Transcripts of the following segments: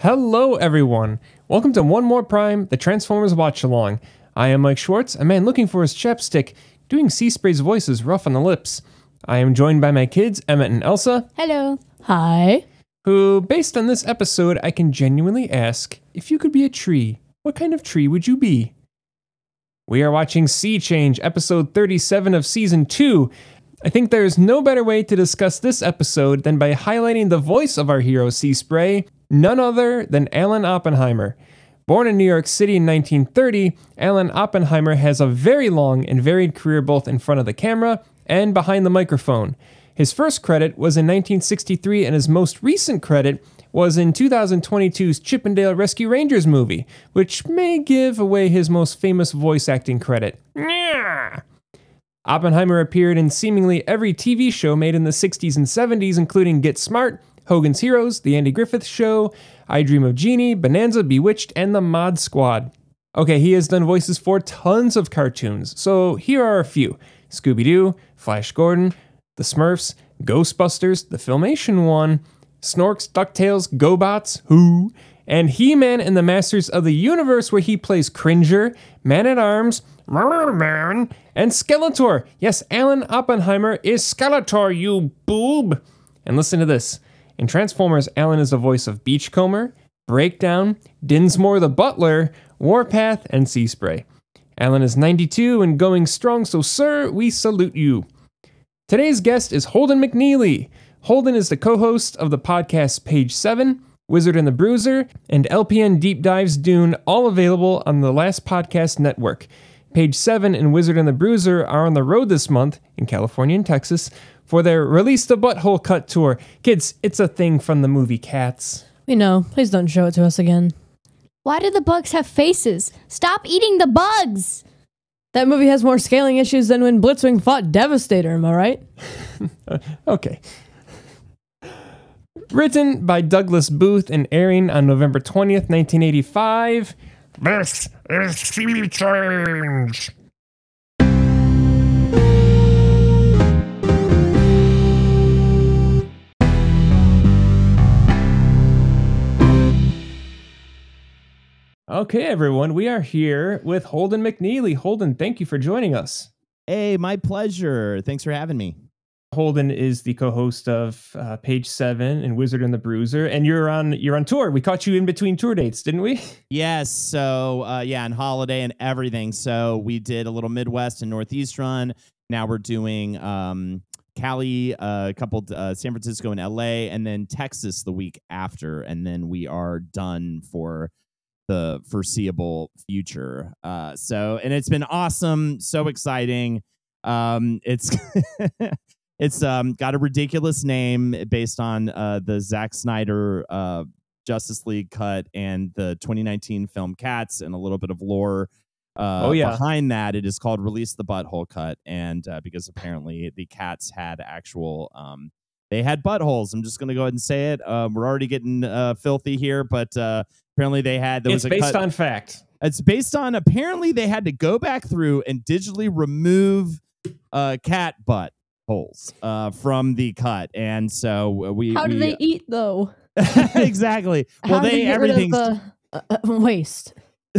Hello, everyone. Welcome to One More Prime, the Transformers Watch Along. I am Mike Schwartz, a man looking for his chapstick, doing Sea Spray's voices rough on the lips. I am joined by my kids, Emmett and Elsa. Hello. Hi. Who, based on this episode, I can genuinely ask, if you could be a tree, what kind of tree would you be? We are watching Sea Change, episode 37 of season 2. I think there is no better way to discuss this episode than by highlighting the voice of our hero, Sea Spray, none other than Alan Oppenheimer. Born in New York City in 1930, Alan Oppenheimer has a very long and varied career both in front of the camera and behind the microphone. His first credit was in 1963, and his most recent credit was in 2022's Chippendale Rescue Rangers movie, which may give away his most famous voice acting credit. Oppenheimer appeared in seemingly every TV show made in the 60s and 70s, including Get Smart, Hogan's Heroes, The Andy Griffith Show, I Dream of Jeannie, Bonanza, Bewitched, and The Mod Squad. Okay, he has done voices for tons of cartoons, so here are a few. Scooby-Doo, Flash Gordon, The Smurfs, Ghostbusters, the Filmation one, Snorks, DuckTales, GoBots, Who, and He-Man and the Masters of the Universe, where he plays Cringer, Man-at-Arms, and Skeletor. Yes, Alan Oppenheimer is Skeletor, you boob. And listen to this. In Transformers, Alan is the voice of Beachcomber, Breakdown, Dinsmore the Butler, Warpath, and Sea Spray. Alan is 92 and going strong, so sir, we salute you. Today's guest is Holden McNeely. Holden is the co-host of the podcast Page 7, Wizard and the Bruiser, and LPN Deep Dives Dune, all available on the Last Podcast Network. Page 7 and Wizard and the Bruiser are on the road this month in California and Texas for their Release the Butthole Cut tour. Kids, it's a thing from the movie Cats. We know. Please don't show it to us again. Why do the bugs have faces? Stop eating the bugs! That movie has more scaling issues than when Blitzwing fought Devastator, am I right? Okay. Written by Douglas Booth and airing on November 20th, 1985. This is Sea Change. Okay, everyone, we are here with Holden McNeely. Holden, thank you for joining us. Hey, my pleasure. Thanks for having me. Holden is the co-host of Page 7 and Wizard and the Bruiser, and you're on tour. We caught you in between tour dates, didn't we? Yes. So, on holiday and everything. So we did a little Midwest and Northeast run. Now we're doing Cali, a couple San Francisco and LA, and then Texas the week after, and then we are done for the foreseeable future. And it's been awesome, so exciting. It's it's got a ridiculous name based on the Zack Snyder Justice League cut and the 2019 film Cats, and a little bit of lore behind that. It is called Release the Butthole Cut, and because apparently the Cats had actual they had buttholes. I'm just going to go ahead and say it. We're already getting filthy here, but apparently they had. It's based on fact. It's based on, apparently they had to go back through and digitally remove cat butt holes from the cut, and so How do they eat though? Exactly. Well, everything's waste.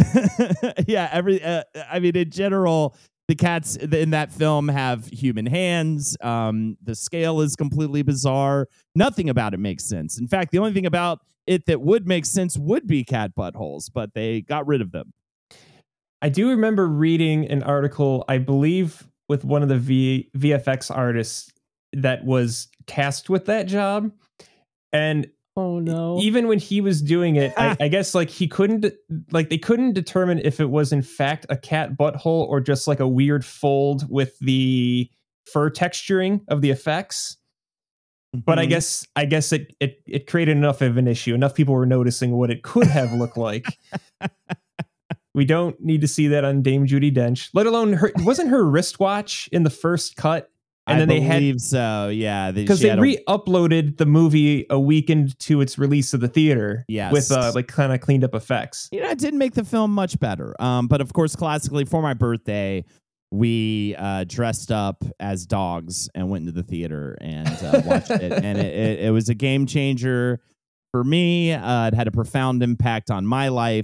Yeah. I mean, in general, the cats in that film have human hands. The scale is completely bizarre. Nothing about it makes sense. In fact, the only thing about it that would make sense would be cat buttholes, but they got rid of them. I do remember reading an article, I believe, with one of the VFX artists that was tasked with that job. And oh no, even when he was doing it, I guess they couldn't determine if it was in fact a cat butthole or just like a weird fold with the fur texturing of the effects. But I guess it created enough of an issue. Enough people were noticing what it could have looked like. We don't need to see that on Dame Judi Dench, let alone wasn't her wristwatch in the first cut? And then I believe so, yeah. Because they re-uploaded the movie a week into its release of the theater, yes, with kind of cleaned up effects. You know, it didn't make the film much better. But of course, classically, for my birthday, we dressed up as dogs and went into the theater and watched it. And it was a game changer for me. It had a profound impact on my life,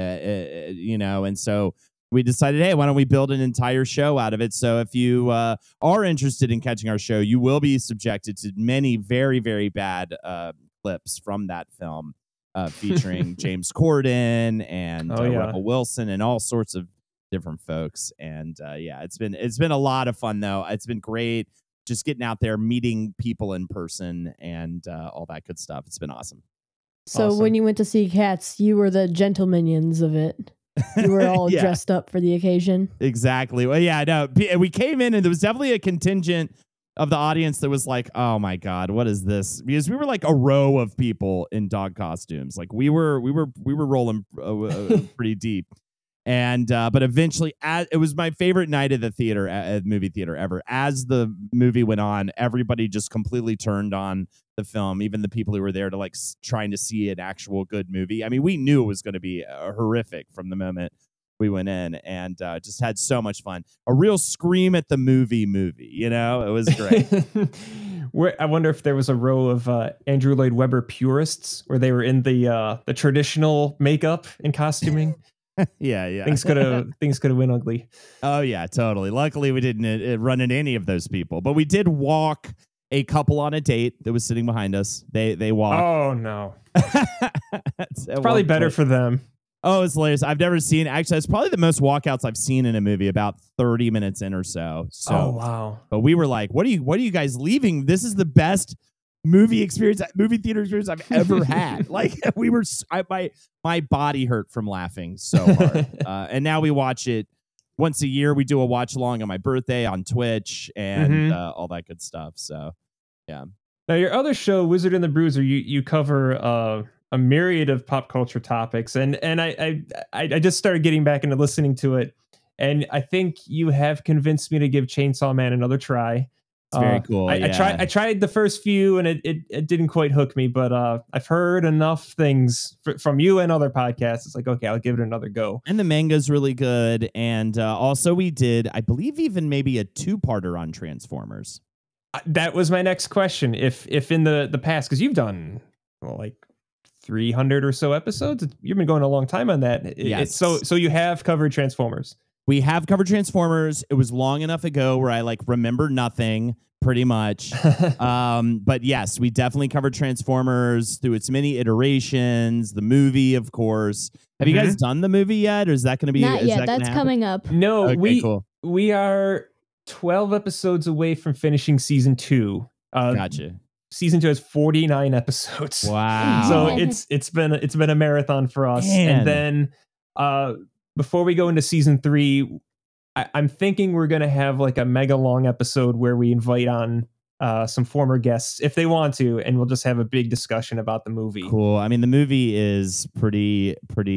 and so we decided, hey, why don't we build an entire show out of it? So if you are interested in catching our show, you will be subjected to many very, very bad clips from that film featuring James Corden and Rebel Wilson and all sorts of different folks. And it's been a lot of fun, though. It's been great just getting out there, meeting people in person and all that good stuff. It's been awesome. So when you went to see Cats, you were the gentlemanions of it. You were all dressed up for the occasion. Exactly. Well, yeah, no, we came in and there was definitely a contingent of the audience that was like, oh my God, what is this? Because we were like a row of people in dog costumes. Like we were rolling pretty deep. And but eventually, it was my favorite night at the theater, at movie theater ever. As the movie went on, everybody just completely turned on the film. Even the people who were there to like trying to see an actual good movie. I mean, we knew it was going to be horrific from the moment we went in, and just had so much fun. A real scream at the movie. You know, it was great. I wonder if there was a row of Andrew Lloyd Webber purists where they were in the traditional makeup and costuming. Yeah. Things could have went ugly. Oh yeah, totally. Luckily, we didn't run into any of those people, but we did walk a couple on a date that was sitting behind us. They walked. Oh no, it's probably better for them. Oh, it's hilarious. I've never seen. Actually, it's probably the most walkouts I've seen in a movie. About 30 minutes in or so. Oh wow. But we were like, "What are you guys leaving? This is the best movie theater experience I've ever had." Like we were, my body hurt from laughing so hard. And now we watch it once a year. We do a watch along on my birthday on Twitch and all that good stuff. So yeah. Now your other show, Wizard and the Bruiser, you cover a myriad of pop culture topics, and I just started getting back into listening to it, and I think you have convinced me to give Chainsaw Man another try. It's very cool. I tried the first few and it didn't quite hook me, but I've heard enough things from you and other podcasts. It's like, okay, I'll give it another go. And the manga's really good. And also we did, I believe, even maybe a 2-parter on Transformers. That was my next question. If in the past, because you've done like 300 or so episodes, you've been going a long time on that. Yes. So you have covered Transformers. We have covered Transformers. It was long enough ago where I like remember nothing pretty much. But yes, we definitely covered Transformers through its many iterations, the movie, of course. Have you guys done the movie yet? Or is that going to be? Not yet. That's coming up. No, okay, we are 12 episodes away from finishing season 2. Gotcha. Season 2 has 49 episodes. Wow. So it's been a marathon for us. Man. And then before we go into season 3, I'm thinking we're going to have like a mega long episode where we invite on some former guests if they want to, and we'll just have a big discussion about the movie. Cool. I mean, the movie is pretty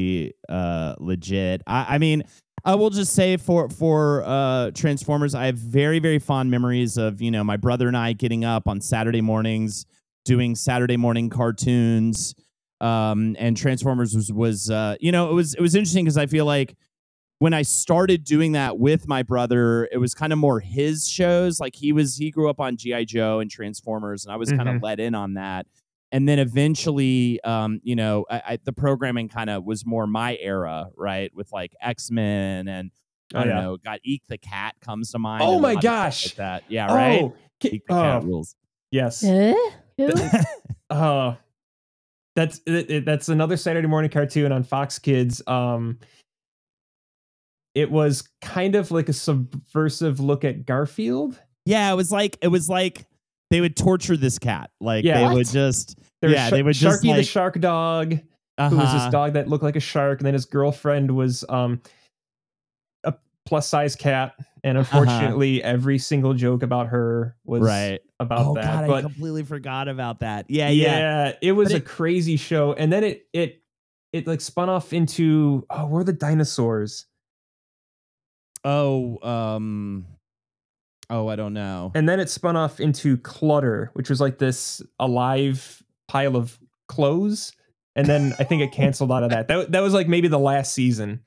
legit. I mean, I will just say for Transformers, I have very, very fond memories of, my brother and I getting up on Saturday mornings, doing Saturday morning cartoons. And Transformers was it was interesting because I feel like when I started doing that with my brother, it was kind of more his shows. Like he grew up on G.I. Joe and Transformers, and I was kind of let in on that. And then eventually, the programming kind of was more my era, right? With like X-Men and I don't know, Eek the Cat comes to mind. Oh my gosh. Like that. Yeah, right? Oh, Eek the Cat rules. Yes. Who? That's another Saturday morning cartoon on Fox Kids. It was kind of like a subversive look at Garfield. Yeah, it was like they would torture this cat. Like they would just they would just Sharky the shark dog, who was this dog that looked like a shark, and then his girlfriend was a plus size cat, and unfortunately every single joke about her was about that. God, but I completely forgot about that. Yeah. It was a crazy show, and then it like spun off into where are the dinosaurs? I don't know. And then it spun off into Clutter, which was like this alive pile of clothes. And then I think it canceled out of that. That was like maybe the last season.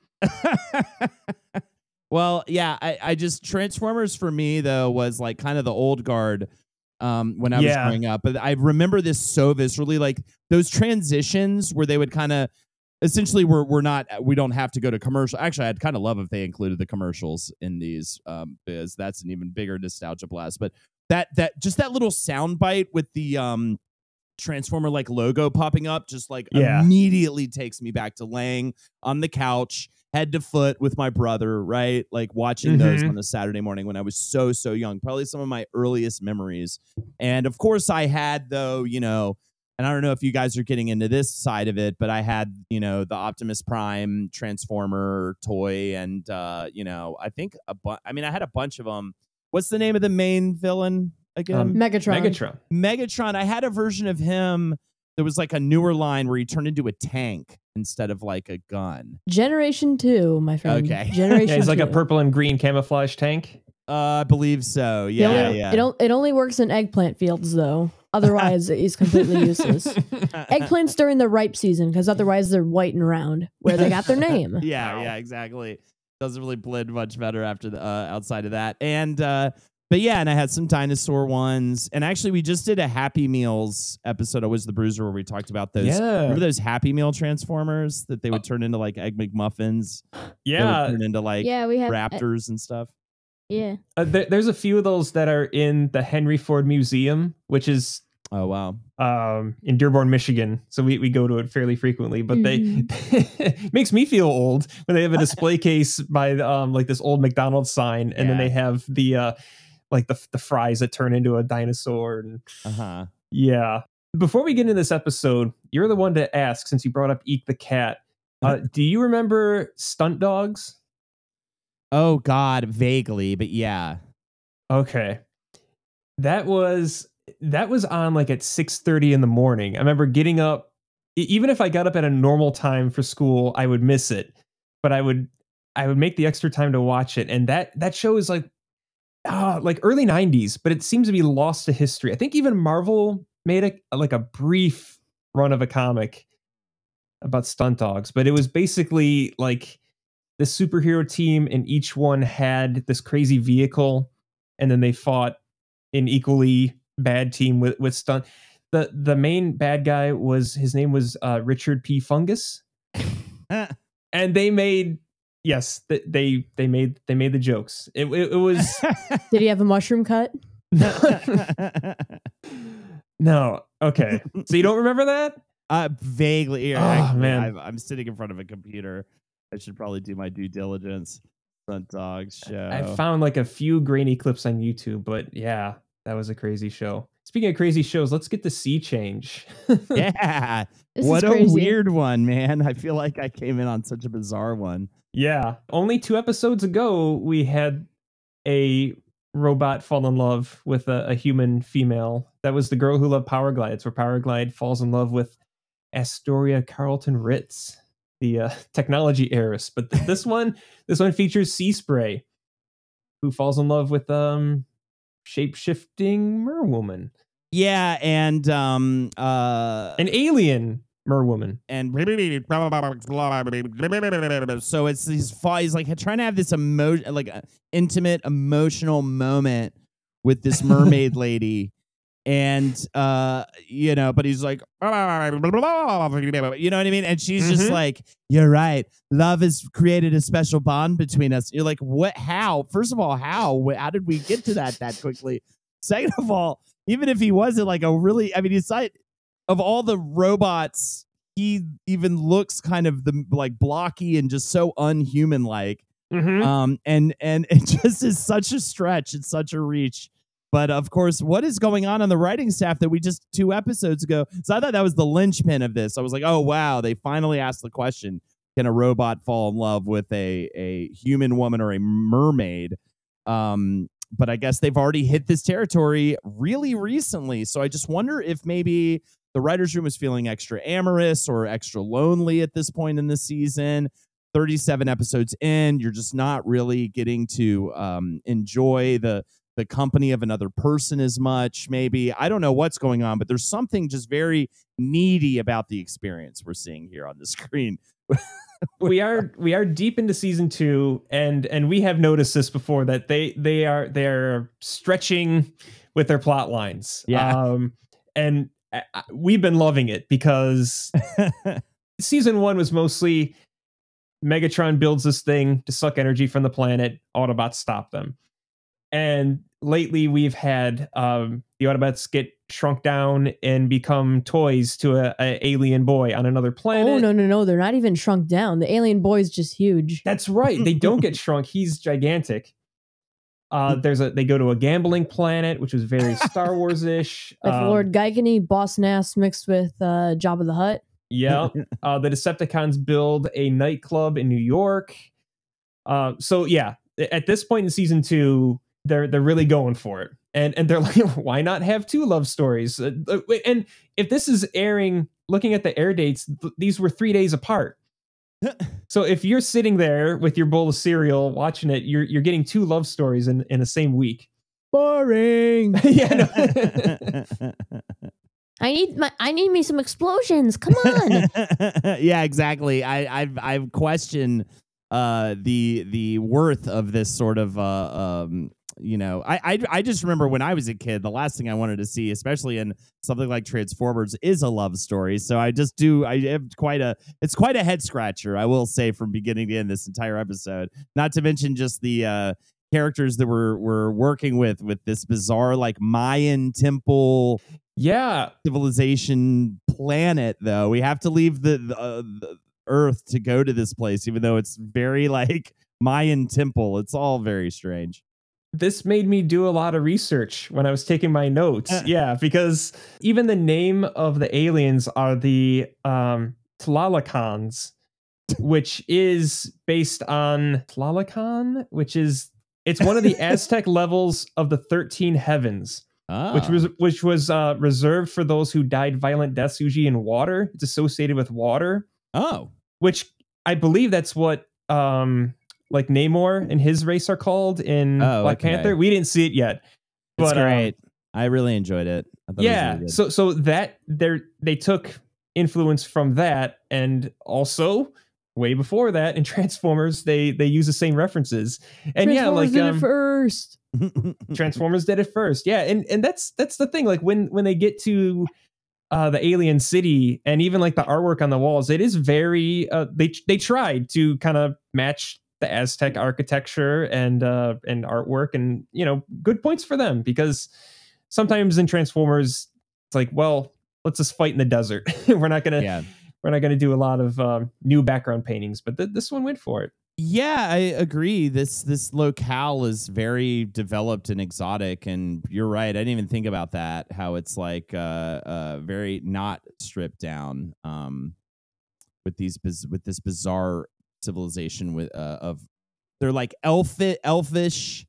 Well, yeah, I just Transformers for me though was like kind of the old guard when I was growing up. But I remember this so viscerally, like those transitions where they would kind of essentially we don't have to go to commercial. Actually, I'd kind of love if they included the commercials in these, because that's an even bigger nostalgia blast. But that little sound bite with the Transformer like logo popping up just like immediately takes me back to laying on the couch head to foot with my brother, right? Like watching those on a Saturday morning when I was so young, probably some of my earliest memories. And of course I had, though, you know, and I don't know if you guys are getting into this side of it, but I had, you know, the Optimus Prime Transformer toy, and you know, I think I had a bunch of them. What's the name of the main villain again? Megatron. I had a version of him. There was like a newer line where he turned into a tank instead of like a gun. Generation 2, my friend. Okay. Generation it's 2. like a purple and green camouflage tank. I believe so. Yeah. It only works in eggplant fields, though. Otherwise, he's completely useless. Eggplants during the ripe season, because otherwise they're white and round, where they got their name. Yeah, exactly. Doesn't really blend much better after the outside of that. And but yeah, and I had some dinosaur ones. And actually, we just did a Happy Meals episode of Wiz the Bruiser where we talked about those. Yeah. Remember those Happy Meal Transformers that they would turn into like Egg McMuffins? Yeah. They would turn into like we had raptors and stuff. Yeah. There's a few of those that are in the Henry Ford Museum, which is Oh, wow. In Dearborn, Michigan. So we go to it fairly frequently, but they makes me feel old when they have a display case by like this old McDonald's sign, and then they have the like the fries that turn into a dinosaur. And yeah. Before we get into this episode, you're the one to ask, since you brought up Eek the Cat. Do you remember Stunt Dogs? Oh God, vaguely, but yeah. Okay. That was on like at 6:30 in the morning. I remember getting up, even if I got up at a normal time for school, I would miss it, but I would make the extra time to watch it. And that show is like early 90s, but it seems to be lost to history. I think even Marvel made a brief run of a comic about Stunt Dogs, but it was basically like the superhero team, and each one had this crazy vehicle, and then they fought an equally bad team with stunt. The main bad guy his name was Richard P. Fungus, and they made they made the jokes. It was. Did he have a mushroom cut? No. Okay. So you don't remember that? Vaguely. Man, I'm sitting in front of a computer. I should probably do my due diligence. Stunt Dogs show. I found like a few grainy clips on YouTube, but yeah, that was a crazy show. Speaking of crazy shows, let's get to Sea Change. Yeah. This what is a crazy. weird one, man. I feel like I came in on such a bizarre one. Yeah. Only 2 episodes ago, we had a robot fall in love with a human female. That was The Girl Who Loved Power Glides, where Power Glide falls in love with Astoria Carlton Ritz, the technology heiress. But this one features Sea Spray, who falls in love with shape-shifting merwoman. Yeah, and an alien merwoman. And so he's like trying to have this intimate emotional moment with this mermaid lady. And you know, but he's like, you know what I mean? And she's just like, you're right. Love has created a special bond between us. You're like, what? How? First of all, how did we get to that quickly? Second of all, even if he wasn't like he's like, of all the robots, he even looks kind of blocky and just so unhuman like. And it just is such a stretch. It's such a reach. But of course, what is going on the writing staff that we just 2 episodes ago? So I thought that was the linchpin of this. I was like, oh, wow, they finally asked the question, can a robot fall in love with a human woman or a mermaid? But I guess they've already hit this territory really recently. So I just wonder if maybe the writer's room is feeling extra amorous or extra lonely at this point in the season. 37 episodes in, you're just not really getting to enjoy the company of another person as much. Maybe I don't know what's going on, but there's something just very needy about the experience we're seeing here on the screen. we are deep into season 2, and we have noticed this before, that they are stretching with their plot lines. Yeah. And we've been loving it because season 1 was mostly Megatron builds this thing to suck energy from the planet. Autobots stop them. And lately we've had the Autobots get shrunk down and become toys to a alien boy on another planet. Oh, no. They're not even shrunk down. The alien boy is just huge. That's right. They don't get shrunk. He's gigantic. They go to a gambling planet, which was very Star Wars-ish. With Lord Geigen, Boss Nass mixed with Jabba the Hutt. Yeah. The Decepticons build a nightclub in New York. So yeah, at this point in season 2, they're really going for it. And they're like, why not have 2 love stories? And if this is airing, looking at the air dates, these were 3 days apart. So if you're sitting there with your bowl of cereal watching it, you're getting 2 love stories in the same week. Boring. Yeah. No. I need me some explosions. Come on. Yeah, exactly. I've questioned the worth of this sort of I just remember when I was a kid, the last thing I wanted to see, especially in something like Transformers, is a love story. So I have it's quite a head scratcher, I will say, from beginning to end, this entire episode. Not to mention just the characters that we're working with this bizarre like Mayan temple civilization planet. Though we have to leave the Earth to go to this place, even though it's very like Mayan temple. It's all very strange. This made me do a lot of research when I was taking my notes. Yeah, because even the name of the aliens are the Tlalocans, which is based on Tlalocan, it's one of the Aztec levels of the 13 heavens. Which was reserved for those who died violent deaths, usually in water. It's associated with water. Oh, which I believe that's what like Namor and his race are called in Black Panther. We didn't see it yet. It's great. I really enjoyed it. I thought yeah. it was really good. So that they took influence from that, and also way before that in Transformers they use the same references. And Transformers did it first. Transformers did it first. Yeah, and that's the thing. Like when they get to the alien city and even like the artwork on the walls, it is very they tried to kind of match the Aztec architecture and artwork, and good points for them, because sometimes in Transformers it's like, well, let's just fight in the desert. we're not gonna do a lot of new background paintings, but this one went for it. Yeah, I agree. This locale is very developed and exotic, and you're right. I didn't even think about that. How it's like very not stripped down with this bizarre civilization of they're like elfish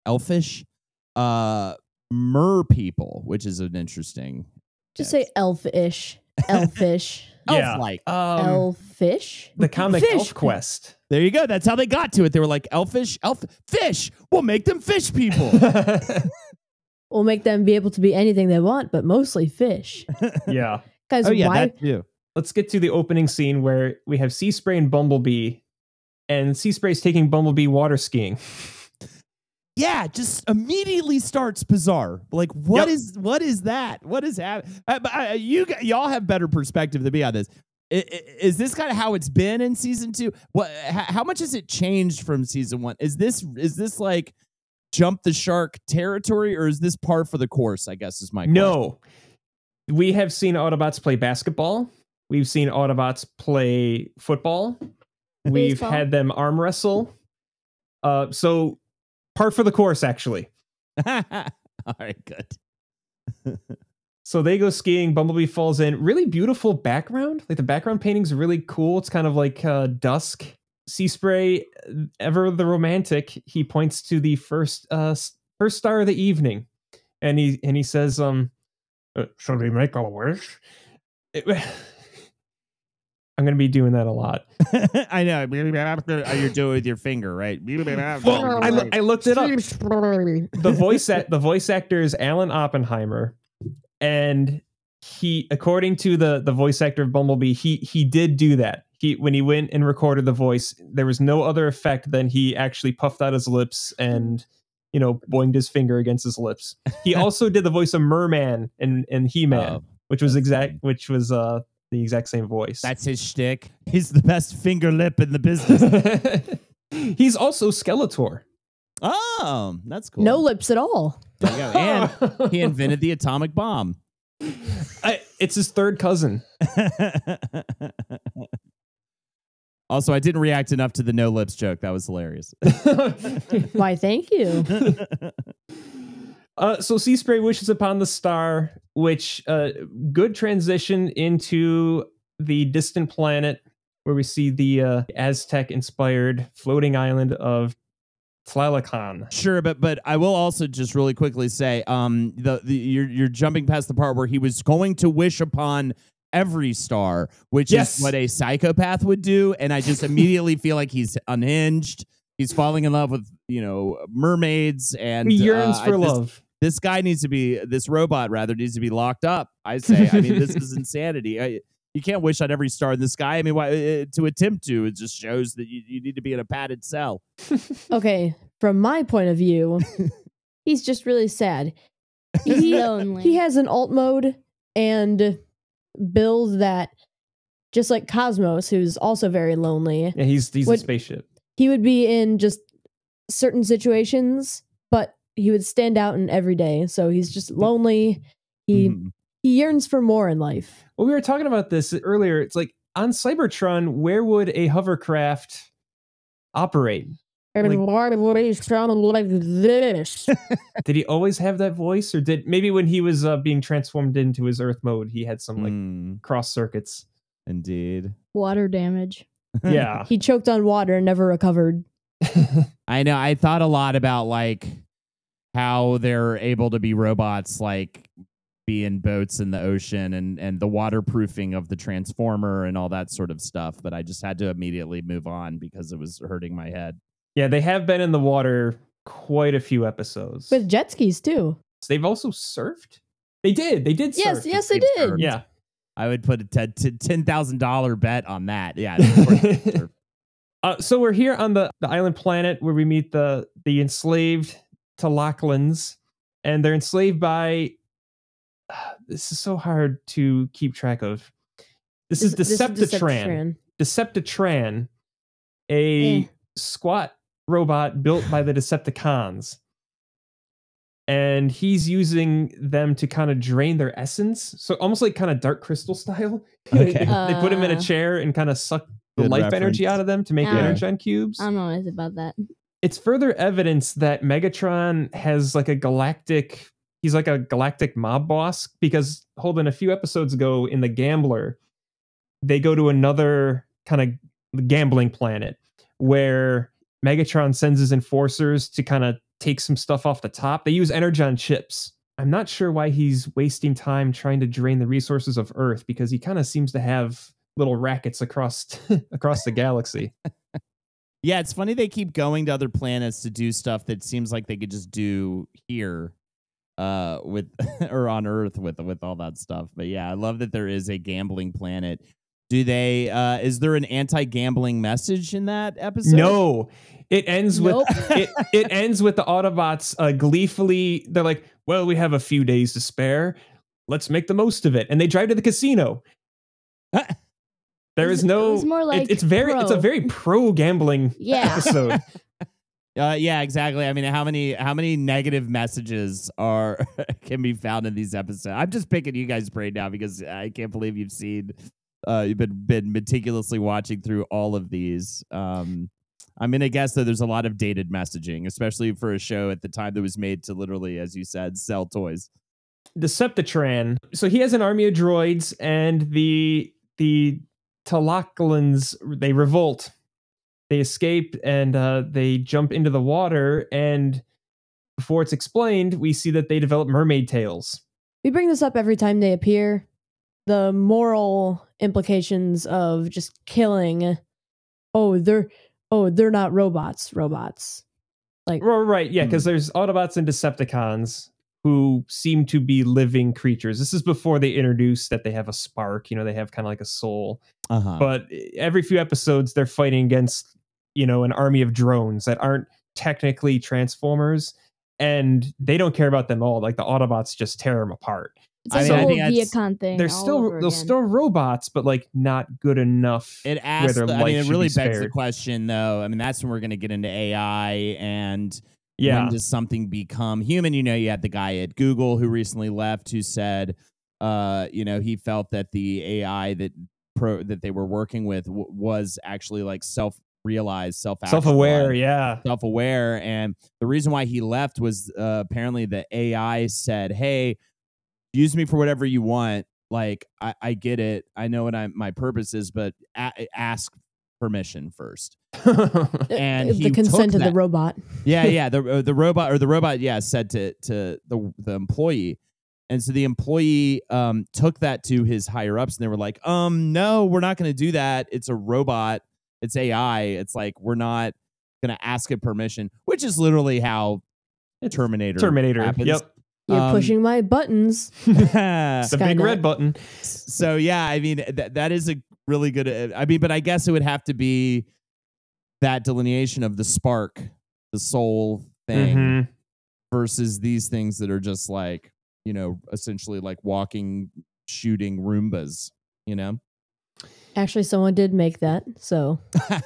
mer people, which is an interesting. Just say elfish. Elfish. Elf-like. Elfish? The comic Fish. Elf Quest. There you go. That's how they got to it. They were like, fish. We'll make them fish people. We'll make them be able to be anything they want, but mostly fish. Yeah. Guys, that too. Let's get to the opening scene where we have Sea Spray and Bumblebee, and Sea Spray's taking Bumblebee water skiing. Yeah, just immediately starts bizarre. Like, what is that? What is happening? Y'all have better perspective than me on this. Is this kind of how it's been in season 2? How much has it changed from season 1? Is this like jump the shark territory, or is this par for the course? I guess is my question. No, we have seen Autobots play basketball. We've seen Autobots play football. We've Baseball. had them arm wrestle. So par for the course, actually. All right, good. So they go skiing. Bumblebee falls in. Really beautiful background. Like the background painting's really cool. It's kind of like dusk. Sea Spray, ever the romantic, he points to the first star of the evening, and he says, "Shall we make a wish?" I'm going to be doing that a lot. I know. You're doing it with your finger, right? Well, I looked it up. The voice actor is Alan Oppenheimer, and he, according to the voice actor of Bumblebee, he did do that. When he went and recorded the voice, there was no other effect than he actually puffed out his lips and boinged his finger against his lips. He also did the voice of Merman and He-Man, which was the exact same voice. That's his shtick. He's the best finger lip in the business. He's also Skeletor. Oh, that's cool. No lips at all. There you go. And he invented the atomic bomb. It's his third cousin. Also, I didn't react enough to the no lips joke. That was hilarious. Why, thank you. So Sea Spray wishes upon the star, which good transition into the distant planet where we see the Aztec-inspired floating island of Tlalicon. Sure, but I will also just really quickly say, you're jumping past the part where he was going to wish upon every star, which is what a psychopath would do, and I just immediately feel like he's unhinged. He's falling in love with mermaids, and he yearns for love. This robot needs to be locked up. I say, I mean, this is insanity. You can't wish on every star in the sky. I mean, to attempt to, it just shows that you need to be in a padded cell. Okay, from my point of view, he's just really sad. He's lonely. He has an alt mode and build that, just like Cosmos, who's also very lonely. Yeah, he's a spaceship. He would be in just certain situations, but he would stand out in every day. So he's just lonely. He yearns for more in life. Well, we were talking about this earlier. It's like on Cybertron, where would a hovercraft operate? Like this. Did he always have that voice, or did maybe when he was being transformed into his Earth mode, he had some like cross circuits? Indeed. Water damage. Yeah. He choked on water and never recovered. I know. I thought a lot about like how they're able to be robots, like be in boats in the ocean and the waterproofing of the transformer and all that sort of stuff. But I just had to immediately move on because it was hurting my head. Yeah, they have been in the water quite a few episodes. With jet skis, too. So they've also surfed? They did surf. Yes, they did. Surfed. Yeah. I would put a $10,000 bet on that. Yeah. So we're here on the island planet where we meet the enslaved Tlalicans, and they're enslaved by... this is so hard to keep track of. This is Deceptitran. Deceptitran, a squat robot built by the Decepticons. And he's using them to kind of drain their essence. So almost like kind of Dark Crystal style. Okay. They put him in a chair and kind of suck the Good life reference. Energy out of them to make energon cubes. I don't know anything about that. It's further evidence that Megatron has like he's like a galactic mob boss, because a few episodes ago in The Gambler, they go to another kind of gambling planet where Megatron sends his enforcers to kind of take some stuff off the top. They use energon chips. I'm not sure why he's wasting time trying to drain the resources of Earth, because he kind of seems to have little rackets across the galaxy. Yeah, it's funny they keep going to other planets to do stuff that seems like they could just do here with or on Earth with all that stuff. But yeah, I love that there is a gambling planet. Do they is there an anti-gambling message in that episode? No. It ends with it ends with the Autobots gleefully, they're like, well, we have a few days to spare. Let's make the most of it. And they drive to the casino. There is no. It was more like it's a very pro gambling episode. Yeah, exactly. I mean, how many negative messages can be found in these episodes? I'm just picking you guys' brain now because I can't believe you've been meticulously watching through all of these. I'm gonna guess that there's a lot of dated messaging, especially for a show at the time that was made to literally, as you said, sell toys. Deceptitran. So he has an army of droids, and the Tlalicans, they revolt. They escape and they jump into the water, and before it's explained, we see that they develop mermaid tails. We bring this up every time they appear. The moral implications of just killing. They're not robots. Like, right, yeah, because there's Autobots and Decepticons who seem to be living creatures. This is before they introduce that they have a spark. They have kind of like a soul. But every few episodes, they're fighting against, an army of drones that aren't technically Transformers. and they don't care about them all. Like the Autobots just tear them apart. It's like I the mean, I whole think that's- Viacon thing. They're all still robots, but like not good enough. It where asks. their I life mean, it should really be begs the spared. question, though. I mean, that's when we're going to get into AI and Yeah, when does something become human? You know, you had the guy at Google who recently left who said, he felt that the AI that they were working with was actually like self-realized, self-aware. Yeah, self-aware. And the reason why he left was apparently the AI said, "Hey, use me for whatever you want. Like, I get it. I know what my purpose is, but ask permission first." And the he consent took of the that- robot. Yeah. The robot, said to the employee. And so the employee took that to his higher ups and they were like, no, we're not going to do that. It's a robot. It's AI. It's like, we're not going to ask it permission, which is literally how Terminator happens. Yep, You're pushing my buttons. the big Skynet. red button. So yeah, I mean that is a really good. I mean, but I guess it would have to be that delineation of the spark, the soul thing, Mhm. versus these things that are just like, essentially like walking, shooting Roombas. Actually, someone did make that. So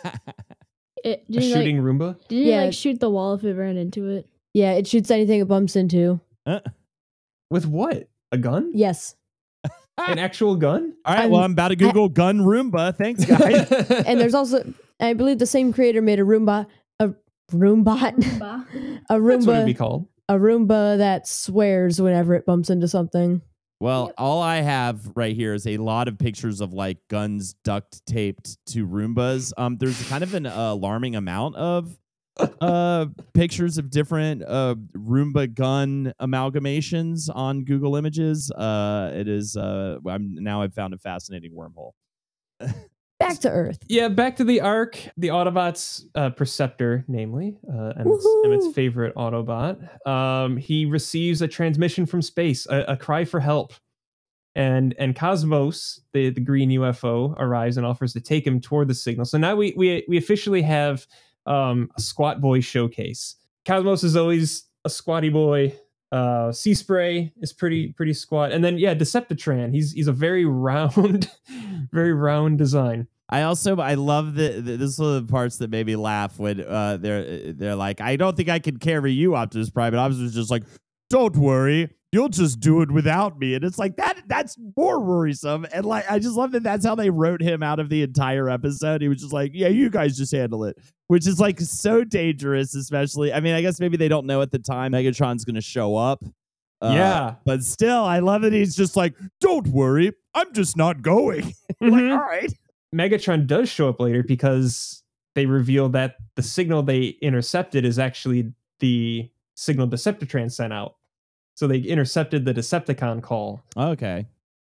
Did A he, shooting Roomba. did he Yeah. like shoot the wall if it ran into it? yeah, it shoots anything it bumps into. With what? A gun? Yes. An actual gun? All right, well, I'm about to Google gun Roomba. Thanks, guys. And there's also, I believe the same creator made a Roomba, a Roombot, a That's what it'd be Roomba, called. a Roomba that swears whenever it bumps into something. Well, all I have right here is a lot of pictures of like guns duct taped to Roombas. There's kind of an alarming amount of pictures of different Roomba gun amalgamations on Google Images. It is I've found a fascinating wormhole. Back to Earth. Yeah, back to the Ark. The Autobots, Perceptor, namely, Emmett's Woohoo! favorite Autobot. He receives a transmission from space, a cry for help. And Cosmos, the green UFO, arrives and offers to take him toward the signal. So now we officially have a squat boy showcase. Cosmos is always a squatty boy. Sea Spray is pretty squat. And then Decepticon. He's a very round, very round design. I love this is one of the parts that made me laugh when they're like, I don't think I can carry you, Optimus Prime. And Optimus is just like, don't worry, you'll just do it without me. And it's like that's more worrisome. And like I just love that that's how they wrote him out of the entire episode. He was just like, yeah, you guys just handle it, which is like so dangerous. Especially, I mean, I guess maybe they don't know at the time Megatron's going to show up. Yeah. But still, I love that he's just like, don't worry, I'm just not going. Like, Mhm. all right. Megatron does show up later because they reveal that the signal they intercepted is actually the signal Decepticon sent out. So they intercepted the Decepticon call. Okay.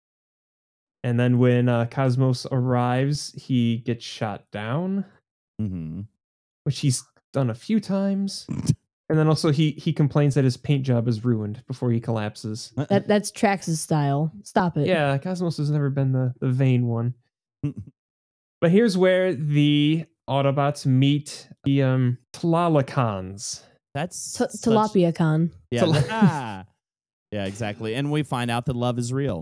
And then when Cosmos arrives, he gets shot down, Mm-hmm. which he's done a few times. And then also he complains that his paint job is ruined before he collapses. That's Trax's style. Stop it. Yeah, Cosmos has never been the vain one. But here's where the Autobots meet the Tlalocons. That's Tilapia Con. Yeah. Yeah, exactly. And we find out that love is real.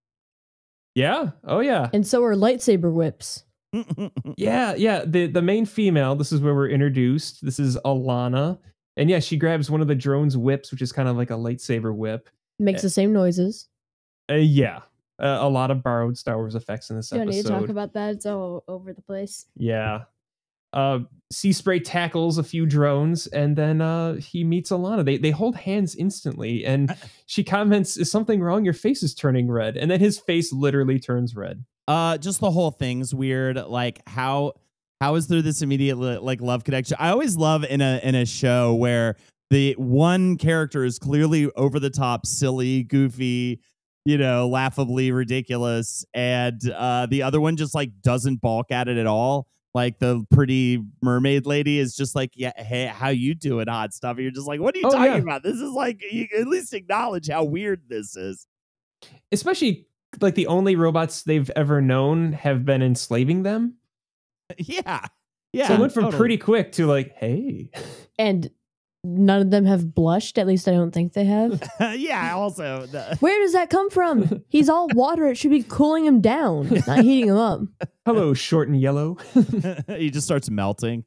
Yeah. Oh yeah. And so are lightsaber whips. Yeah. The main female, this is where we're introduced. This is Alana. And yeah, she grabs one of the drone's whips, which is kind of like a lightsaber whip. Makes the same noises. Yeah. A lot of borrowed Star Wars effects in this You don't episode. need to talk about that. It's all over the place. Yeah. Sea Spray tackles a few drones, and then he meets Alana. They hold hands instantly, and she comments, "Is something wrong? Your face is turning red." And then his face literally turns red. Just the whole thing's weird. Like how is there this immediate like love connection? I always love in a show where the one character is clearly over the top, silly, goofy, laughably ridiculous, and the other one just like doesn't balk at it at all. Like the pretty mermaid lady is just like, yeah, hey, how you doing, hot stuff? And you're just like, what are you talking about? This is like, you at least acknowledge how weird this is. Especially like the only robots they've ever known have been enslaving them. Yeah. Yeah. So it went from totally. pretty quick to like, hey. And None of them have blushed. At least I don't think they have. Yeah, also. Where does that come from? He's all water. It should be cooling him down, not heating him up. Hello, short and yellow. He just starts melting.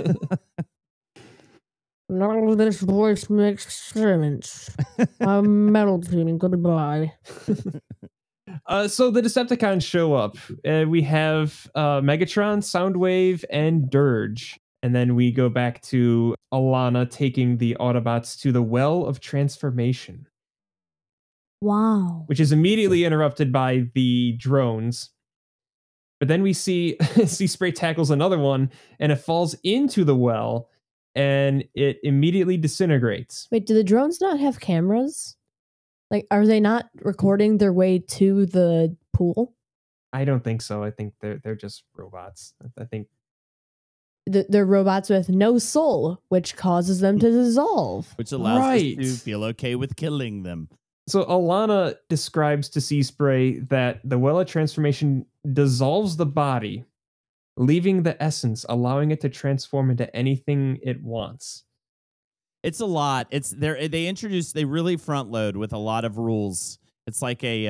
None of this voice makes sense. I'm melting. Goodbye. So the Decepticons show up. We have Megatron, Soundwave, and Dirge. And then we go back to Alana taking the Autobots to the Well of Transformation, Wow. which is immediately interrupted by the drones. But then we see Spray tackles another one, and it falls into the well, and it immediately disintegrates. Wait, do the drones not have cameras? Like, are they not recording their way to the pool? I don't think so. I think they're just robots. I think They're robots with no soul, which causes them to dissolve. Which allows Right. us to feel okay with killing them. so. Alana describes to Sea Spray that the Well of Transformation dissolves the body, leaving the essence, allowing it to transform into anything it wants. It's a lot. They really front load with a lot of rules. It's like a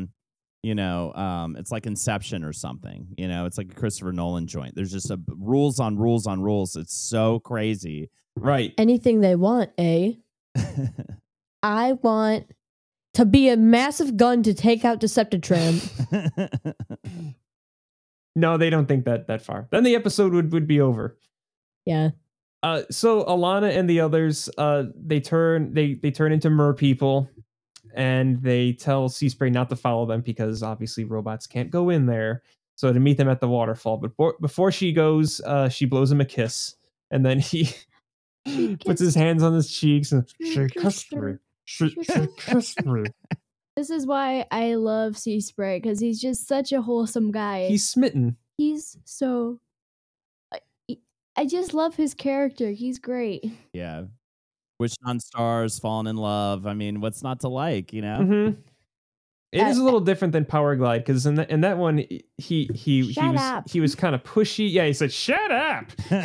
it's like Inception or something. It's like a Christopher Nolan joint. There's just rules on rules on rules. It's so crazy. Right. Anything they want, eh? I want to be a massive gun to take out Deceptitron. No, they don't think that far. Then the episode would be over. Yeah. So Alana and the others, they turn into mer people, and they tell Sea Spray not to follow them because obviously robots can't go in there. So to meet them at the waterfall. But before she goes, she blows him a kiss, and then he puts his hands on his cheeks and she kissed me. She kissed me. This is why I love Sea Spray, because he's just such a wholesome guy. He's smitten. He's so. I just love his character. He's great. Yeah. Wish on stars, falling in love. I mean, what's not to like, Mm-hmm. It is a little different than Power Glide because in that one he was kind of pushy. Yeah, he said, "Shut up."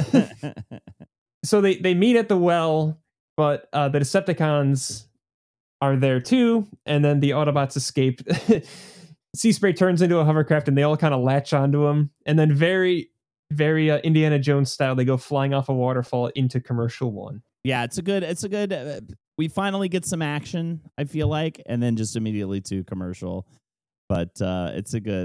So they meet at the well, but the Decepticons are there too, and then the Autobots escape. Sea Spray turns into a hovercraft, and they all kind of latch onto him, and then very Indiana Jones style, they go flying off a waterfall into Commercial One. Yeah, it's a good. We finally get some action, I feel like, and then just immediately to commercial. But I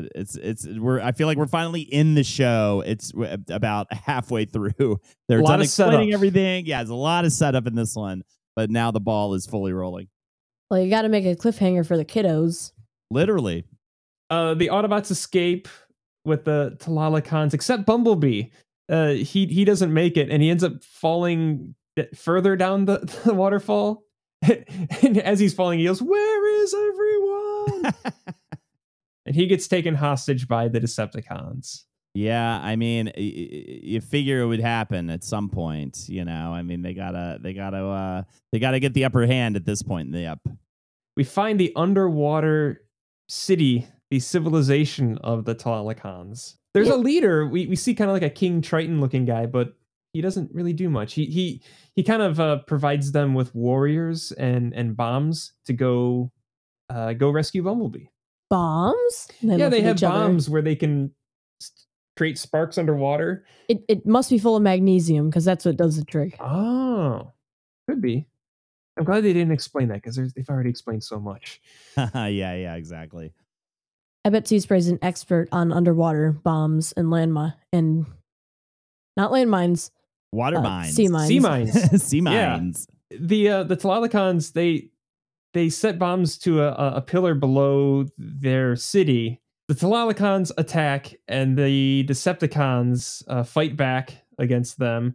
feel like we're finally in the show. It's about halfway through. They're done explaining everything. Yeah, there's a lot of setup in this one, but now the ball is fully rolling. Well, you got to make a cliffhanger for the kiddos. Literally. The Autobots escape with the Tlalicons, except Bumblebee. He doesn't make it, and he ends up falling further down the waterfall. And as he's falling, he yells, "Where is everyone?" And he gets taken hostage by the Decepticons. Yeah, I mean, you figure it would happen at some point. I mean, they gotta get the upper hand at this point. We find the underwater city, the civilization of the Tlalicons. There's a leader. We see kind of like a King Triton looking guy, but he doesn't really do much. He kind of provides them with warriors and bombs to go rescue Bumblebee. Bombs? They have bombs where they can create sparks underwater. It must be full of magnesium because that's what does the trick. Oh, could be. I'm glad they didn't explain that because they've already explained so much. Yeah, exactly. I bet Sea Spray's an expert on underwater bombs and and not landmines. Water mines. Sea mines. Sea mines. Sea mines. Yeah. The Tlalicons, they set bombs to a pillar below their city. The Tlalicons attack, and the Decepticons fight back against them.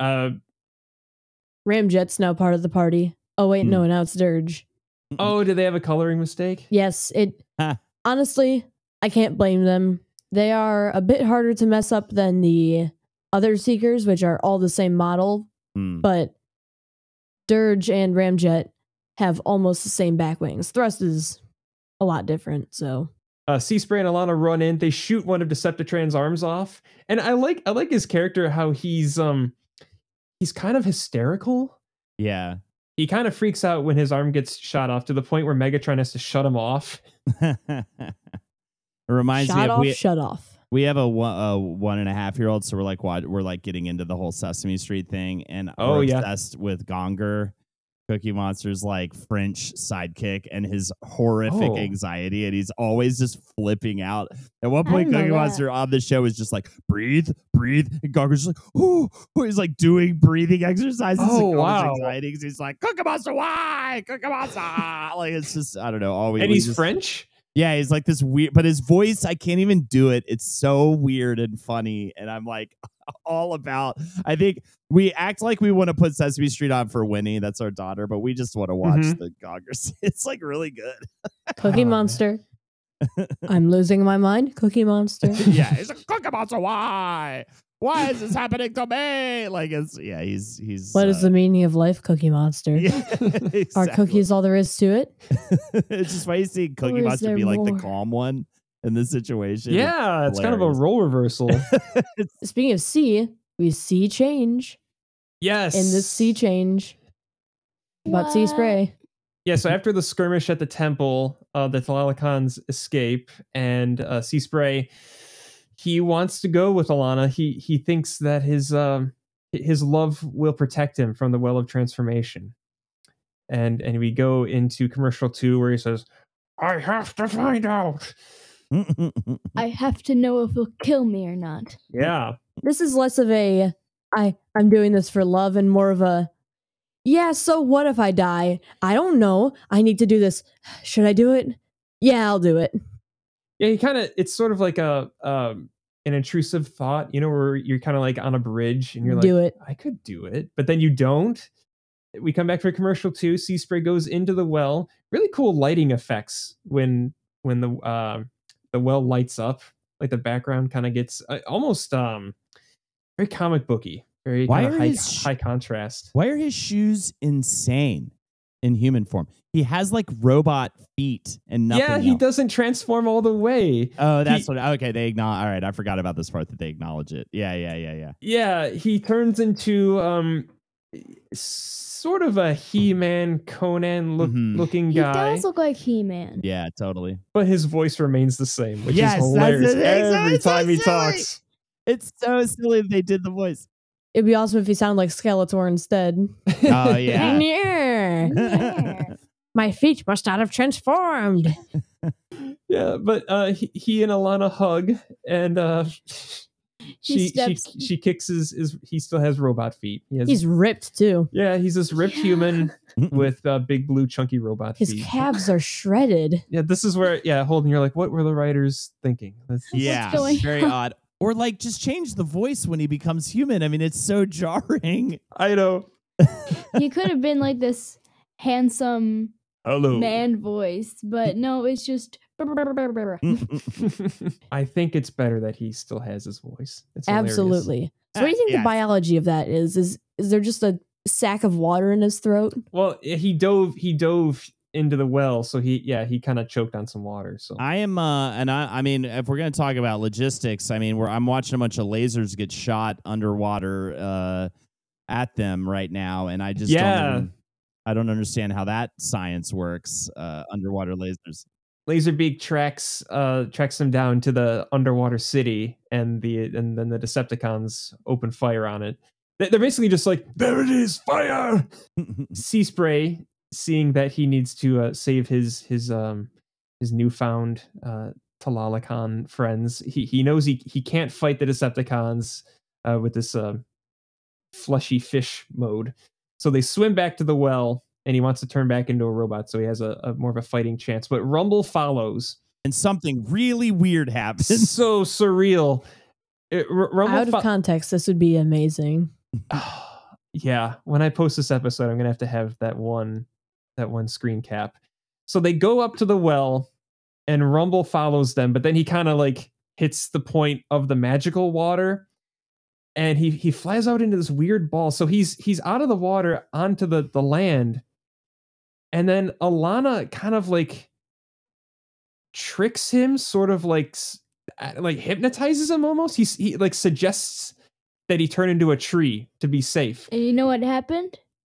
Ramjet's now part of the party. Oh, wait, no, now it's Dirge. Oh, did they have a coloring mistake? Yes, honestly, I can't blame them. They are a bit harder to mess up than the other Seekers, which are all the same model, but Dirge and Ramjet have almost the same back wings. Thrust is a lot different, so... Sea Spray and Alana run in. They shoot one of Deceptitron's arms off, and I like his character. How he's kind of hysterical. Yeah. He kind of freaks out when his arm gets shot off to the point where Megatron has to shut him off. It reminds me Shut of off, shut off. we have a 1.5-year-old, so we're like getting into the whole Sesame Street thing, and we're obsessed with Gonger, Cookie Monster's like French sidekick, and his horrific anxiety, and he's always just flipping out. At one point, Cookie Monster on the show is just like breathe, and Gonger's like, oh, he's like doing breathing exercises. Oh, wow! Anxiety, he's like, Cookie Monster, why? Cookie Monster, like it's just I don't know. Always, and he's French. Yeah, he's like this weird, but his voice, I can't even do it. It's so weird and funny. And I'm like all about, I think we act like we want to put Sesame Street on for Winnie. That's our daughter, but we just want to watch the Gongers. It's like really good. Cookie Monster. I'm losing my mind. Cookie Monster. Yeah, he's like, Cookie Monster, why? Why is this happening to me? Like, he's. What is the meaning of life, Cookie Monster? Yeah, exactly. Are cookies all there is to it? It's just funny seeing Cookie Monster be like the calm one in this situation. Yeah, it's kind of a role reversal. Speaking of sea, we see change. Yes. In this sea change. About sea spray. Yeah, so after the skirmish at the temple, the Tlalicons escape, and Sea Spray, he wants to go with Alana. He thinks that his love will protect him from the Well of Transformation. And we go into commercial 2 where he says, I have to find out. I have to know if he'll kill me or not. Yeah. This is less of a I'm doing this for love and more of a yeah, so what if I die? I don't know. I need to do this. Should I do it? Yeah, I'll do it. Yeah, it's sort of like an intrusive thought, where you're kind of like on a bridge and you're do like, it. I could do it, but then you don't. We come back for commercial 2. Sea Spray goes into the well. Really cool lighting effects when the well lights up. Like the background kind of gets almost very comic booky, very high contrast. Why are his shoes insane in human form? He has like robot feet and nothing. Yeah, he else. doesn't transform all the way. Oh, that's okay. They acknowledge. All right, I forgot about this part that they acknowledge it. Yeah. Yeah, he turns into sort of a He-Man, Conan looking guy. He does look like He-Man. Yeah, totally. But his voice remains the same, which is hilarious every time he talks. It's so silly they did the voice. It'd be awesome if he sounded like Skeletor instead. Oh, yeah. Yeah. My feet must not have transformed. Yeah, but he and Alana hug, and she kicks his. He still has robot feet. He's ripped too. Yeah, he's this ripped human with big blue chunky robot feet. His calves are shredded. Yeah, this is where Holden, you're like, what were the writers thinking? Yeah, very odd. Or like just change the voice when he becomes human. I mean, it's so jarring. I know. He could have been like this handsome man voice, but no, it's just. I think it's better that he still has his voice. It's absolutely. So what do you think the biology of that is? Is there just a sack of water in his throat? Well, he dove into the well, so he kind of choked on some water. So I am I mean, if we're gonna talk about logistics, I mean, I'm watching a bunch of lasers get shot underwater at them right now, and I just I don't understand how that science works. Underwater lasers. Laserbeak tracks them down to the underwater city, and then the Decepticons open fire on it. They're basically just like, there it is, fire! Sea Spray, seeing that he needs to save his newfound Tlalicon friends, he knows he can't fight the Decepticons with this fleshy fish mode. So they swim back to the well, and he wants to turn back into a robot, so he has a more of a fighting chance. But Rumble follows, and something really weird happens. So surreal. Out of context, this would be amazing. Yeah, when I post this episode, I'm gonna have that one screen cap. So they go up to the well, and Rumble follows them, but then he kind of like hits the point of the magical water, and he flies out into this weird ball. So he's out of the water onto the land, and then Alana kind of like tricks him, sort of like hypnotizes him almost. He like suggests that he turn into a tree to be safe. And you know what happened?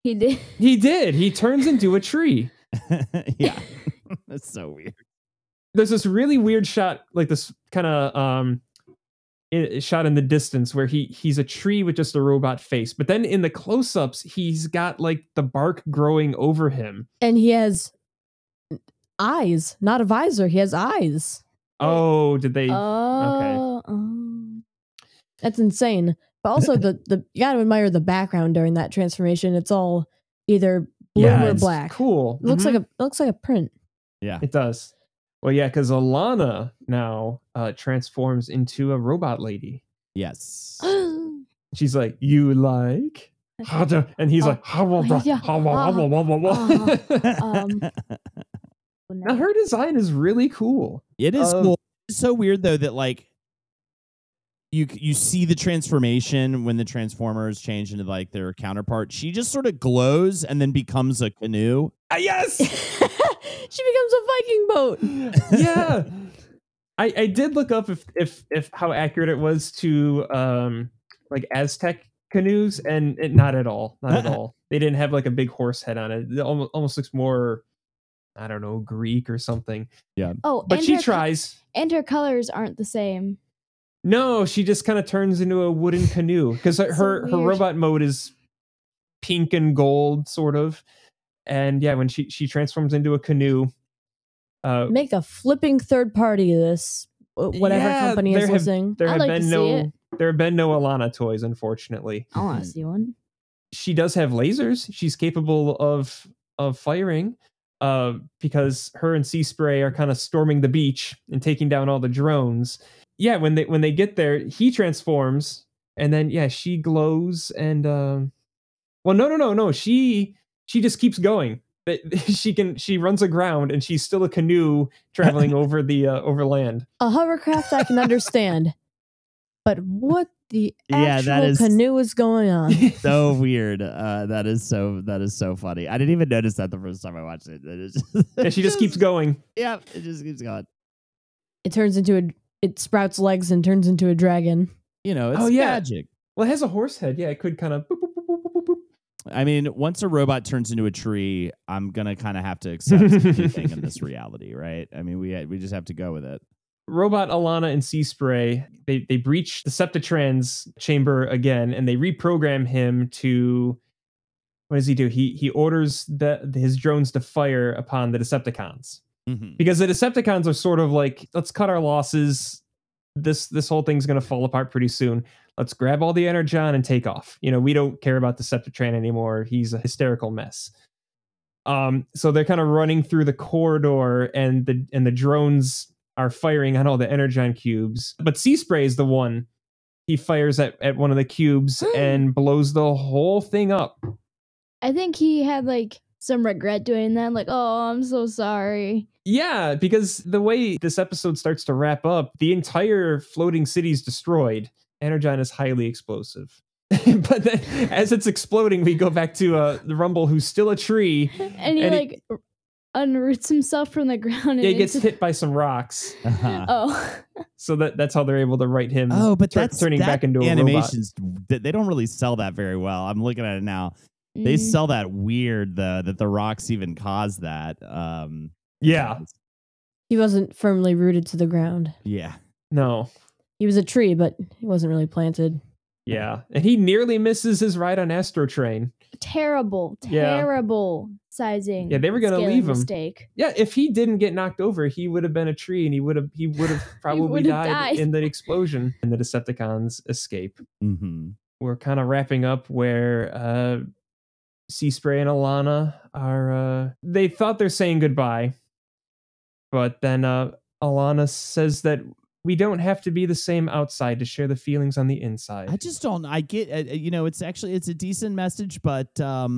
He did. He did. He turns into a tree. Yeah. That's so weird. There's this really weird shot, like this kind of shot in the distance where he's a tree with just a robot face. But then in the close-ups, he's got like the bark growing over him. And he has eyes, not a visor. He has eyes. Oh, did they? Oh, That's insane. But also the you gotta admire the background during that transformation. It's all either blue or it's black. Cool. It looks like a print. Yeah. It does. Well, yeah, because Alana now transforms into a robot lady. Yes. She's like, "You like?" And he's like, yeah. Now her design is really cool. It is cool. It's so weird though that like you see the transformation when the Transformers change into like their counterpart. She just sort of glows and then becomes a canoe. Yes. She becomes a Viking boat. Yeah. I did look up if how accurate it was to like Aztec canoes, and not at all. Not at all. They didn't have like a big horse head on it. It almost looks more, I don't know, Greek or something. Yeah. Oh, But she tries. And her colors aren't the same. No, she just kind of turns into a wooden canoe because her robot mode is pink and gold, sort of. And yeah, when she transforms into a canoe, Make a flipping third party of this. Whatever company is listening. There I'd have like been to see it. there have been no Alana toys, unfortunately. I want to see one. She does have lasers. She's capable of firing. Because her and Sea Spray are kind of storming the beach and taking down all the drones. Yeah, when they get there, he transforms, and then she glows, and well, no, she just keeps going. She runs aground, and she's still a canoe traveling over the over land. A hovercraft I can understand, but what the actual canoe is going on? So weird. That is so funny. I didn't even notice that the first time I watched it. She just keeps going. Yeah, it just keeps going. It sprouts legs and turns into a dragon. You know, it's magic. Well, it has a horse head. Yeah, it could kind of boop, boop, boop, boop, boop, boop. I mean, once a robot turns into a tree, I'm gonna kind of have to accept anything in this reality, right? I mean, we just have to go with it. Robot Alana and Sea Spray, they breach the Septitran's chamber again, and they reprogram him to, what does he do? He orders his drones to fire upon the Decepticons. Mm-hmm. Because the Decepticons are sort of like, let's cut our losses. This whole thing's going to fall apart pretty soon. Let's grab all the Energon and take off. You know, we don't care about the Septitran anymore. He's a hysterical mess. So they're kind of running through the corridor, and the drones are firing on all the Energon cubes. But Sea Spray is the one. He fires at one of the cubes and blows the whole thing up. I think he had like some regret doing that. Like, oh, I'm so sorry. Yeah, because the way this episode starts to wrap up, the entire floating city is destroyed. Energon is highly explosive. But then as it's exploding, we go back to the Rumble, who's still a tree. And he unroots himself from the ground. Yeah, he gets hit by some rocks. Uh-huh. Oh. So that's how they're able to write him. Oh, but that's turning back into a animations, robot. They don't really sell that very well. I'm looking at it now. They sell that weird, that the rocks even caused that. Yeah. He wasn't firmly rooted to the ground. Yeah. No. He was a tree, but he wasn't really planted. Yeah. And he nearly misses his ride on Astro Train. Terrible sizing. Yeah, they were going to leave him. Mistake. Yeah, if he didn't get knocked over, he would have been a tree, and he would have probably died in the explosion. And the Decepticons escape. Mm-hmm. We're kind of wrapping up where Sea Spray and Alana are. They thought they're saying goodbye, but then Alana says that we don't have to be the same outside to share the feelings on the inside. I just don't. I get. It's a decent message, but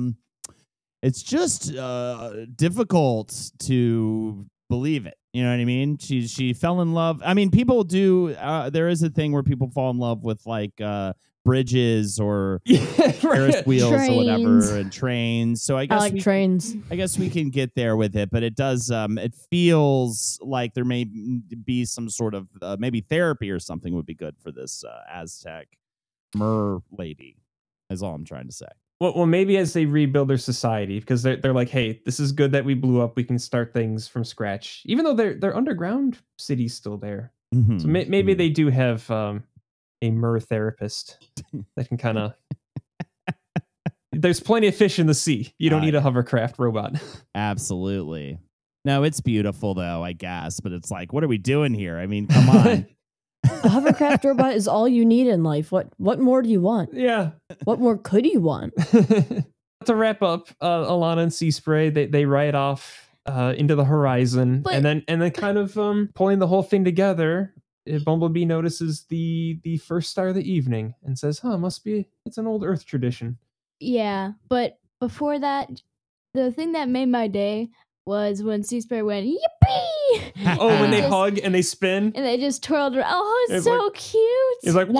it's just difficult to believe it. You know what I mean? She fell in love. I mean, people do. There is a thing where people fall in love with like bridges or Ferris wheels or whatever, and trains. So I guess trains. I guess we can get there with it, but it does. It feels like there may be some sort of maybe therapy or something would be good for this Aztec mer lady. Is all I'm trying to say. Well, maybe as they rebuild their society, because they're like, hey, this is good that we blew up. We can start things from scratch, even though their underground city's still there. Mm-hmm. So maybe they do have a mer therapist that can kind of. There's plenty of fish in the sea. You don't need a hovercraft robot. Absolutely. No, it's beautiful though, I guess. But it's like, what are we doing here? I mean, come on. A hovercraft robot is all you need in life. What more do you want? Yeah. What more could you want? To wrap up, Alana and Sea Spray, they ride off into the horizon, and then kind of pulling the whole thing together. Bumblebee notices the first star of the evening and says, it's an old Earth tradition. Yeah, but before that, the thing that made my day was when Sea Spray went, yippee! When they hug and they spin. And they just twirled around. Oh, it's so cute. It's like,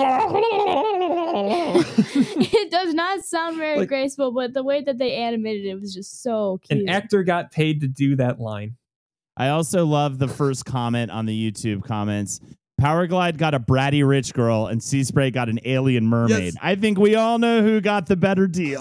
it does not sound very graceful, but the way that they animated it was just so cute. An actor got paid to do that line. I also love the first comment on the YouTube comments. Powerglide got a bratty rich girl and Sea Spray got an alien mermaid. Yes. I think we all know who got the better deal.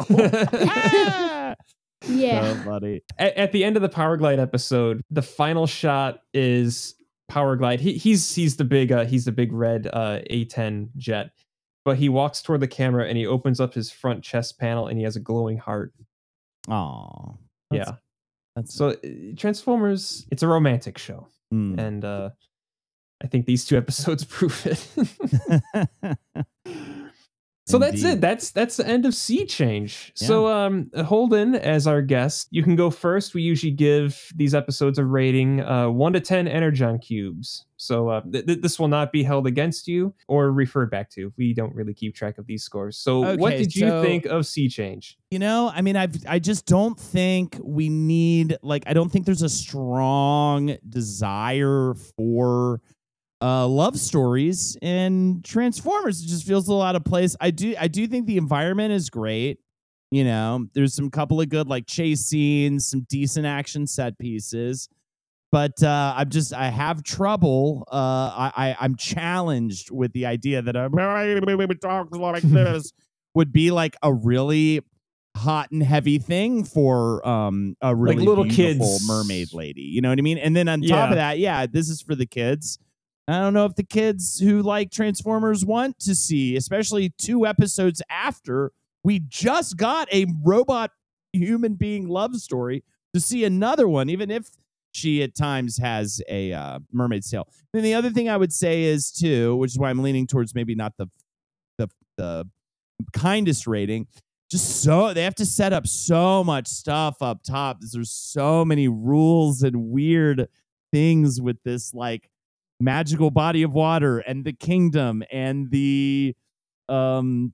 Yeah. So funny. At the end of the Powerglide episode, the final shot is Powerglide. He's the big red A10 jet, but he walks toward the camera and he opens up his front chest panel and he has a glowing heart. Aw. Yeah. So Transformers, it's a romantic show. And I think these 2 episodes prove it. So Indeed. That's it. That's the end of Sea Change. Yeah. So Holden, as our guest, you can go first. We usually give these episodes a rating 1 to 10 Energon cubes. So this will not be held against you or referred back to. We don't really keep track of these scores. So what did you think of Sea Change? I mean, I just don't think we need, I don't think there's a strong desire for love stories in Transformers. It just feels a lot of place. I do think the environment is great. There's some couple of good chase scenes, some decent action set pieces, but I have trouble. I'm challenged with the idea that talk like this would be a really hot and heavy thing for a really little beautiful kids mermaid lady. You know what I mean? And then on top of that, this is for the kids. I don't know if the kids who like Transformers want to see, especially 2 episodes after we just got a robot human being love story, to see another one, even if she at times has a mermaid's tail. And the other thing I would say is too, which is why I'm leaning towards maybe not the kindest rating, just so they have to set up so much stuff up top. There's so many rules and weird things with this magical body of water and the kingdom and the and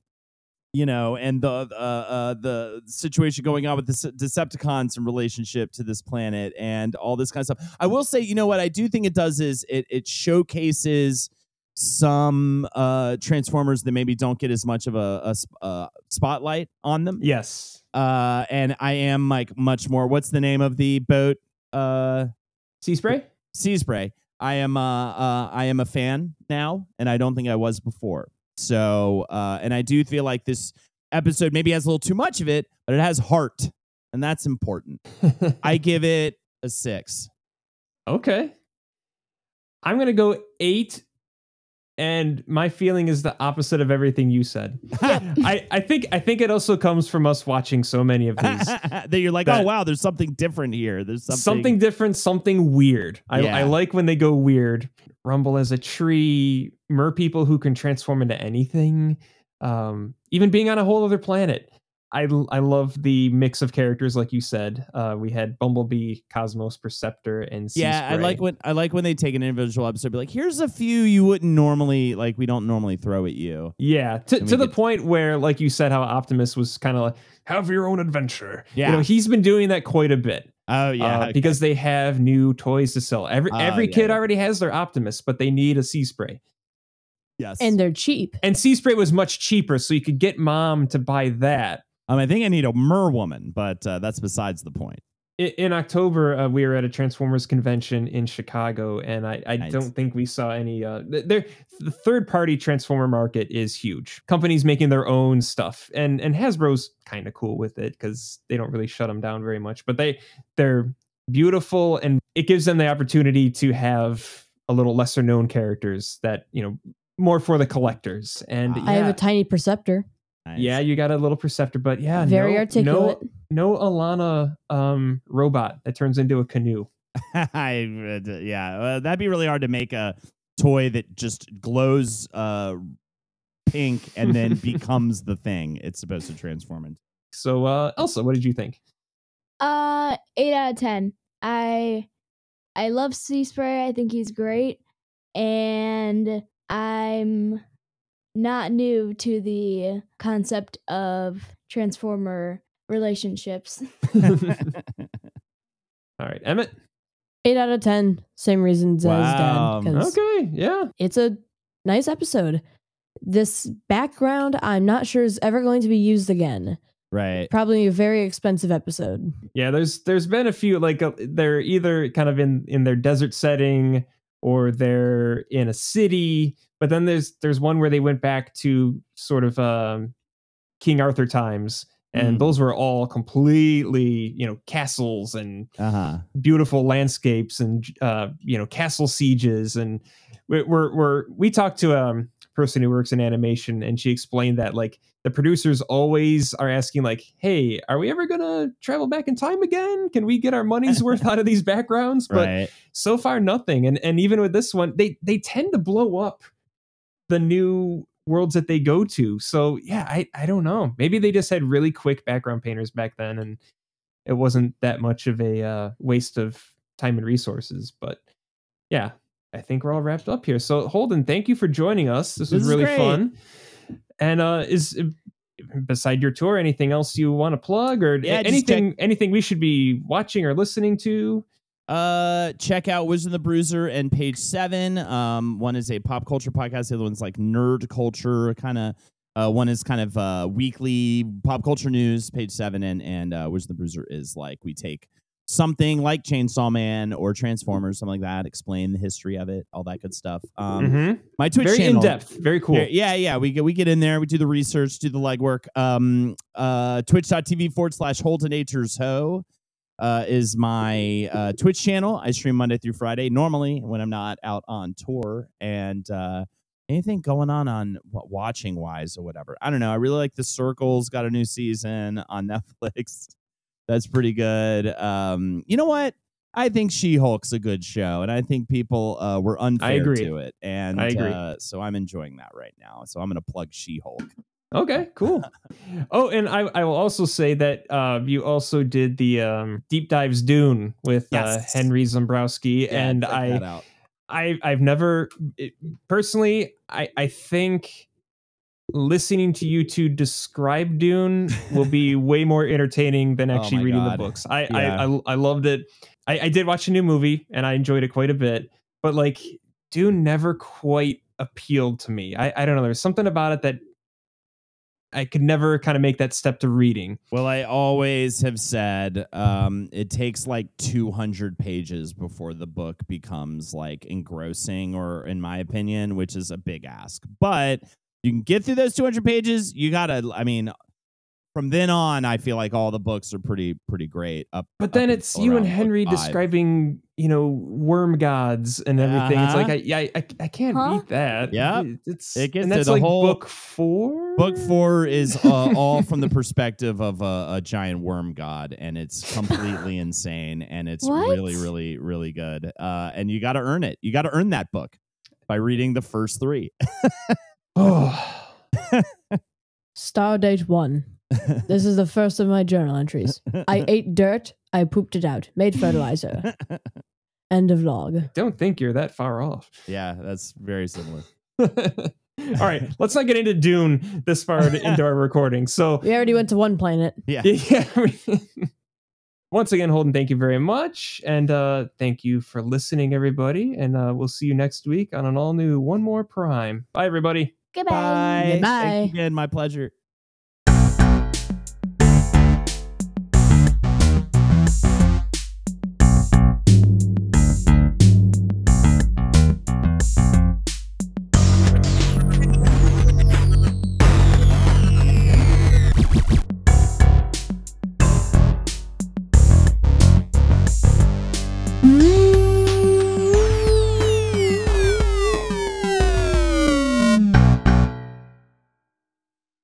the situation going on with the Decepticons in relationship to this planet and all this kind of stuff. I will say, what I do think it does is it showcases some Transformers that maybe don't get as much of a spotlight on them. Yes. And I am much more, what's the name of the boat? Sea Spray? Sea Spray. I am a fan now, and I don't think I was before. So, and I do feel like this episode maybe has a little too much of it, but it has heart, and that's important. I give it a 6. Okay. I'm going to go 8, and my feeling is the opposite of everything you said. I think it also comes from us watching so many of these that you're like, oh wow, there's something different here. There's something different, something weird. I like when they go weird. Rumble as a tree, mer people who can transform into anything, even being on a whole other planet. I love the mix of characters, like you said. We had Bumblebee, Cosmos, Perceptor, and Sea Spray. I like when they take an individual episode, be like, here's a few you wouldn't normally we don't normally throw at you. Yeah, to the point where, like you said, how Optimus was kind of have your own adventure. Yeah, he's been doing that quite a bit. Oh yeah, because they have new toys to sell. Every kid already has their Optimus, but they need a Sea Spray. Yes, and they're cheap. And Sea Spray was much cheaper, so you could get mom to buy that. I think I need a mer woman, but that's besides the point. In October, we were at a Transformers convention in Chicago, and I Nice. don't think we saw any. The third-party Transformer market is huge. Companies making their own stuff, and Hasbro's kind of cool with it because they don't really shut them down very much. But they're beautiful, and it gives them the opportunity to have a little lesser-known characters that more for the collectors. And I have a tiny Perceptor. Nice. yeah, you got a little Perceptor, but yeah, Very articulate. No Alana robot that turns into a canoe. That'd be really hard to make a toy that just glows pink and then becomes the thing it's supposed to transform into. So, Elsa, what did you think? 8 out of 10. I love Sea Spray. I think he's great, and I'm not new to the concept of Transformer relationships. All right, Emmett. 8 out of 10. Same reasons Wow. as Dad. 'Cause Okay, yeah. it's a nice episode. This background, I'm not sure is ever going to be used again. Right. Probably a very expensive episode. Yeah, there's been a few, like they're either kind of in their desert setting or they're in a city, but then there's one where they went back to sort of King Arthur times, and those were all completely, castles and beautiful landscapes and castle sieges. And we talked to a person who works in animation, and she explained that like the producers always are asking like, hey, are we ever gonna travel back in time again? Can we get our money's worth out of these backgrounds? But Right. so far nothing. And even with this one, they tend to blow up the new worlds that they go to. So yeah, I don't know. Maybe they just had really quick background painters back then, and it wasn't that much of a waste of time and resources. But yeah, I think we're all wrapped up here. So Holden, thank you for joining us. This was really great. fun. And is beside your tour, anything else you want to plug, or anything we should be watching or listening to? Check out Wizard and the Bruiser and Page 7. One is a pop culture podcast. The other one's like nerd culture kind of. One is kind of weekly pop culture news. Page 7 and Wizard and the Bruiser is like we take something like Chainsaw Man or Transformers, something like that, explain the history of it, all that good stuff. My Twitch very channel, in depth, very cool. Yeah. We get in there, we do the research, do the legwork. Twitch.tv/HoldenNaturesHo is my Twitch channel. I stream Monday through Friday, normally when I'm not out on tour. And anything going on watching wise or whatever. I don't know. I really like The Circle's got a new season on Netflix. That's pretty good. You know what? I think She-Hulk's a good show, and I think people were unfair to it. And I agree. So I'm enjoying that right now. So I'm going to plug She-Hulk. Okay, cool. Oh, and I will also say that you also did the Deep Dives Dune with Henry Zombrowski, and I've never personally. I think listening to you two describe Dune will be way more entertaining than actually reading the books. I loved it. I did watch a new movie and I enjoyed it quite a bit, but like Dune never quite appealed to me. I don't know. There's something about it that I could never kind of make that step to reading. Well, I always have said it takes like 200 pages before the book becomes like engrossing, or in my opinion, which is a big ask. But you can get through those 200 pages. You gotta, I mean, from then on, I feel like all the books are pretty great. But then it's you and Henry describing, worm gods and everything. It's like I can't beat that. Yeah, it gets and that's to the like whole book 4. Book 4 is all from the perspective of a giant worm god, and it's completely insane, and it's really, really, really good. And you got to earn it. You got to earn that book by reading the first 3. Oh. Stardate 1. This is the first of my journal entries. I ate dirt. I pooped it out. Made fertilizer. End of log. Don't think you're that far off. Yeah, that's very similar. All right, let's not get into Dune this far into our recording. So we already went to one planet. Yeah. Once again, Holden, thank you very much. And thank you for listening, everybody. And we'll see you next week on an all-new One More Prime. Bye, everybody. Goodbye. Bye. Goodbye. Thanks again. My pleasure.